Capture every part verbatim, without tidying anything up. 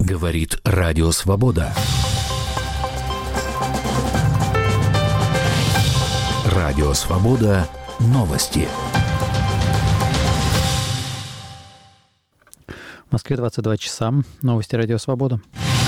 Говорит Радио Свобода. Радио Свобода. Новости. В Москве двадцать два часа. Новости Радио Свобода.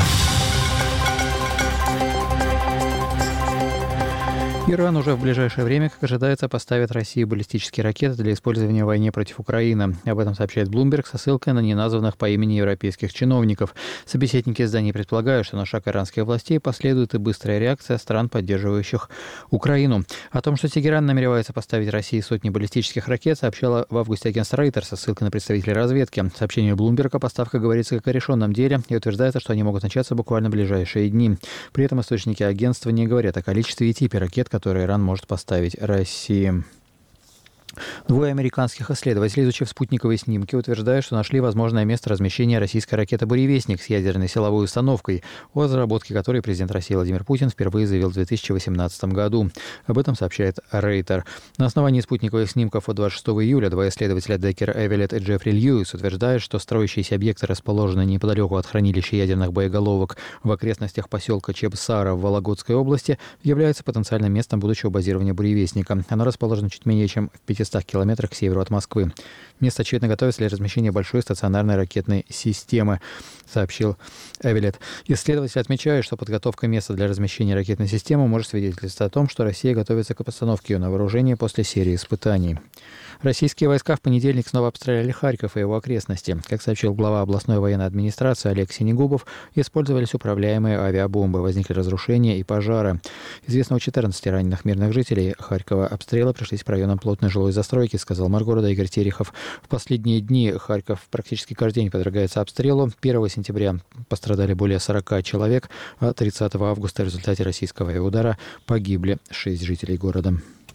Иран уже в ближайшее время, как ожидается, поставит России баллистические ракеты для использования в войне против Украины. Об этом сообщает Bloomberg со ссылкой на неназванных по имени европейских чиновников. Собеседники издания предполагают, что на шаг иранских властей последует и быстрая реакция стран, поддерживающих Украину. О том, что Тегеран намеревается поставить России сотни баллистических ракет, сообщала в августе агентство Reuters со ссылкой на представителей разведки. В сообщении Bloomberg о поставках говорится как о решенном деле и утверждается, что они могут начаться буквально в ближайшие дни. При этом источники агентства не говорят о количестве и типе ракет, которые Иран может поставить России. Двое американских исследователей, изучив спутниковые снимки, утверждают, что нашли возможное место размещения российской ракеты «Буревестник» с ядерной силовой установкой, о разработке которой президент России Владимир Путин впервые заявил в две тысячи восемнадцатом году. Об этом сообщает Рейтер. На основании спутниковых снимков от двадцать шестого июля два исследователя Деккер Эвелетт и Джеффри Льюис утверждают, что строящиеся объекты расположены неподалеку от хранилища ядерных боеголовок в окрестностях поселка Чебсара в Вологодской области, являются потенциальным местом будущего базирования «Буревестника». Оно расположено чуть менее чем в пятистах километрах к северу от Москвы. Место, очевидно, готовится для размещения большой стационарной ракетной системы, сообщил Эвелетт. Исследователи отмечают, что подготовка места для размещения ракетной системы может свидетельствовать о том, что Россия готовится к постановке ее на вооружение после серии испытаний. Российские войска в понедельник снова обстреляли Харьков и его окрестности. Как сообщил глава областной военной администрации Олег Синегубов, использовались управляемые авиабомбы, возникли разрушения и пожары. Известно о четырнадцати раненых мирных жителей Харькова. Обстрелы пришлись по районам плотной жилой застройки, сказал мэр города Игорь Терехов. В последние дни Харьков практически каждый день подвергается обстрелу. первого сентября пострадали более сорока человек, а тридцатого августа в результате российского авиаудара погибли шесть жителей города.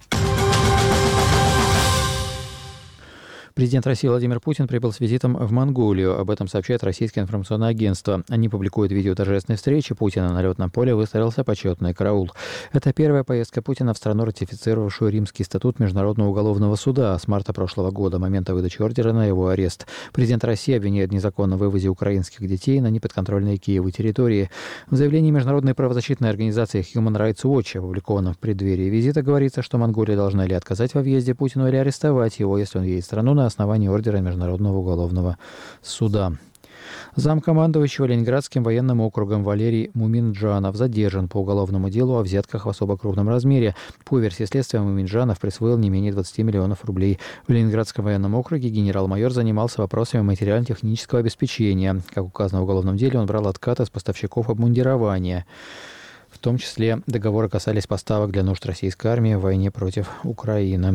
Президент России Владимир Путин прибыл с визитом в Монголию. Об этом сообщает российское информационное агентство. Они публикуют видео торжественной встречи Путина. На летном поле выстроился почетный караул. Это первая поездка Путина в страну, ратифицировавшую Римский статут Международного уголовного суда с марта прошлого года, момента выдачи ордера на его арест. Президент России обвиняет в незаконном вывозе украинских детей на неподконтрольные Киеву территории. В заявлении международной правозащитной организации Human Rights Watch, опубликованном в преддверии визита, говорится, что Монголия должна или отказать во въезде Путину, или арестовать его, если он едет в страну на основании ордера Международного уголовного суда. Замкомандующего Ленинградским военным округом Валерий Муминджанов задержан по уголовному делу о взятках в особо крупном размере. По версии следствия, Муминджанов присвоил не менее двадцати миллионов рублей. В Ленинградском военном округе генерал-майор занимался вопросами материально-технического обеспечения. Как указано в уголовном деле, он брал откаты с поставщиков обмундирования. В том числе договоры касались поставок для нужд российской армии в войне против Украины.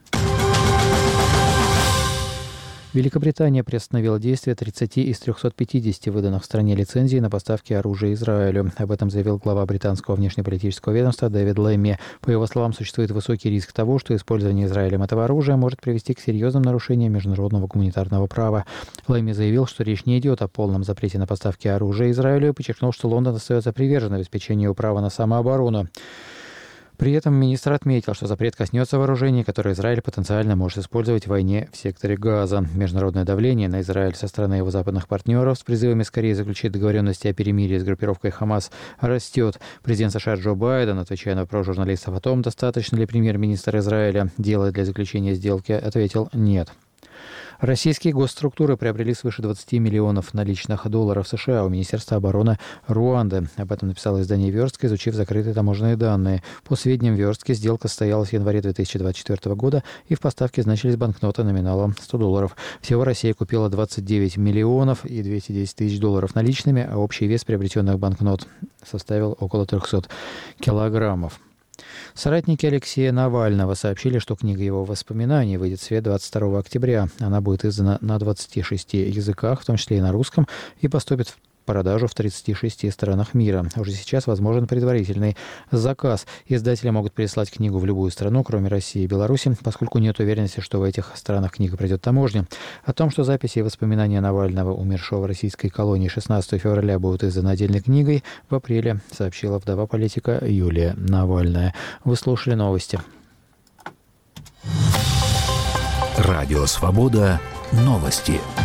Великобритания приостановила действие тридцати из трёхсот пятидесяти выданных в стране лицензий на поставки оружия Израилю. Об этом заявил глава британского внешнеполитического ведомства Дэвид Лэмми. По его словам, существует высокий риск того, что использование Израилем этого оружия может привести к серьезным нарушениям международного гуманитарного права. Лэмми заявил, что речь не идет о полном запрете на поставки оружия Израилю и подчеркнул, что Лондон остается привержен обеспечению права на самооборону. При этом министр отметил, что запрет коснется вооружений, которые Израиль потенциально может использовать в войне в секторе Газа. Международное давление на Израиль со стороны его западных партнеров с призывами скорее заключить договоренности о перемирии с группировкой Хамас растет. Президент США Джо Байден, отвечая на вопрос журналистов о том, достаточно ли премьер-министр Израиля делает для заключения сделки, ответил «нет». Российские госструктуры приобрели свыше двадцати миллионов наличных долларов США у Министерства обороны Руанды. Об этом написало издание «Верстка», изучив закрытые таможенные данные. По сведениям Верстки, сделка состоялась в январе две тысячи двадцать четвёртого года, и в поставке значились банкноты номиналом сто долларов. Всего Россия купила двадцать девять миллионов и двести десять тысяч долларов наличными, а общий вес приобретенных банкнот составил около трехсот килограммов. Соратники Алексея Навального сообщили, что книга его воспоминаний выйдет в свет двадцать второго октября. Она будет издана на двадцати шести языках, в том числе и на русском, и поступит в продажу в тридцати шести странах мира. Уже сейчас возможен предварительный заказ. Издатели могут переслать книгу в любую страну, кроме России и Беларуси, поскольку нет уверенности, что в этих странах книга пройдет таможню. О том, что записи и воспоминания Навального, умершего в российской колонии шестнадцатого февраля, будут изданы отдельной книгой, в апреле сообщила вдова политика Юлия Навальная. Вы слушали новости. Радио Свобода. Новости.